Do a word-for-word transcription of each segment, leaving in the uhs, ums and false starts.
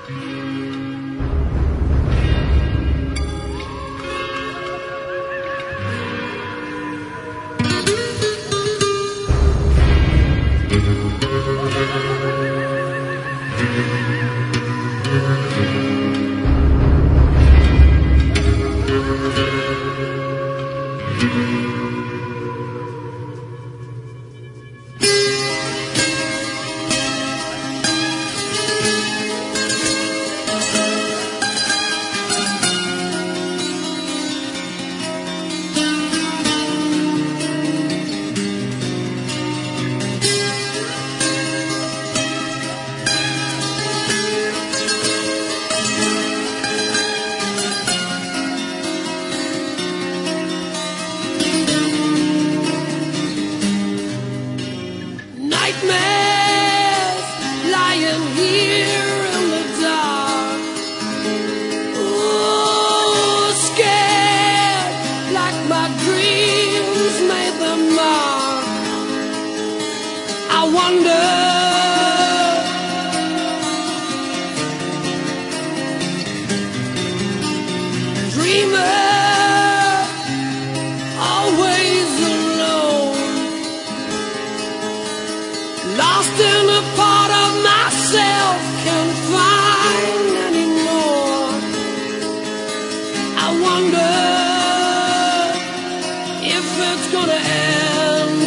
Nightmares lying here in the dark. Ooh, scared like my dreams made them mark. I wonder, dreamer, always alone, lost in a part of myself, can't find anymore. I wonder if it's gonna end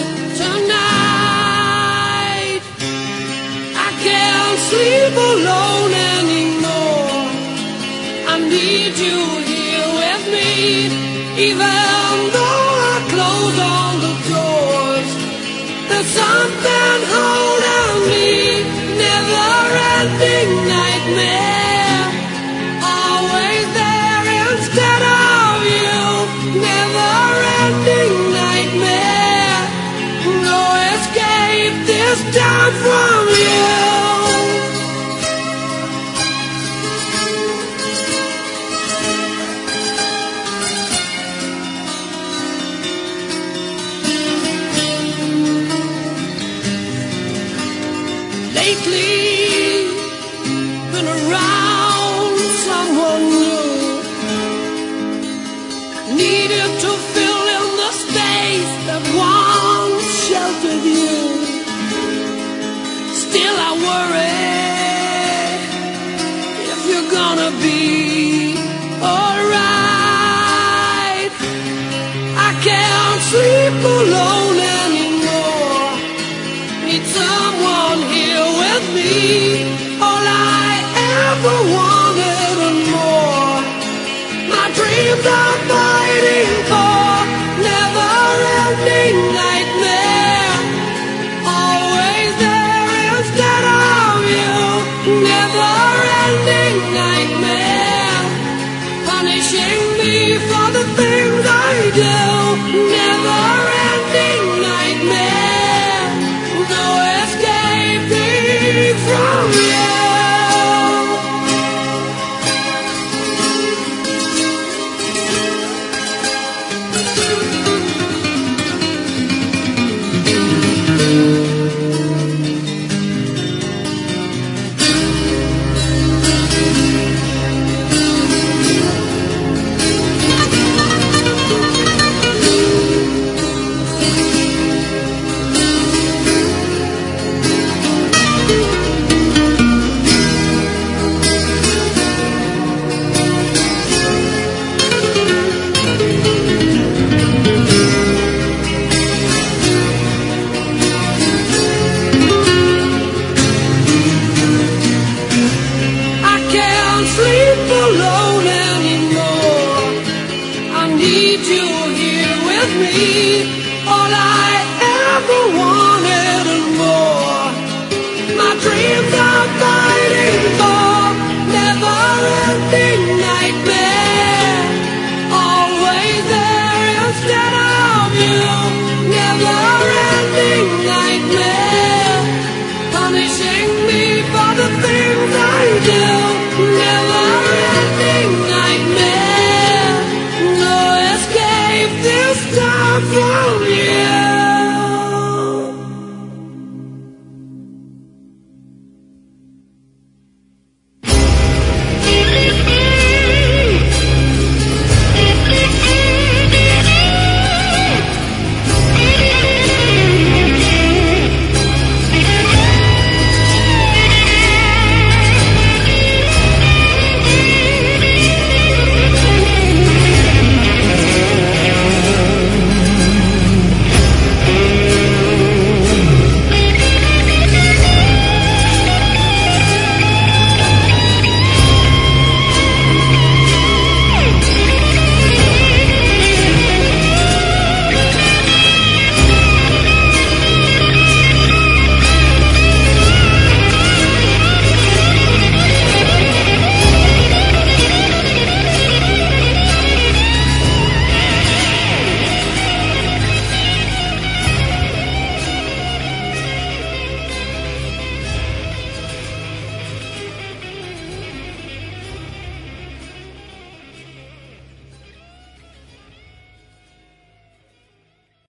tonight. I can't sleep alone anymore. I need you here with me, even though I close all the doors. There's something holding me, never-ending nightmare, always there instead of you. Never-ending nightmare, no escape this time from you. Lately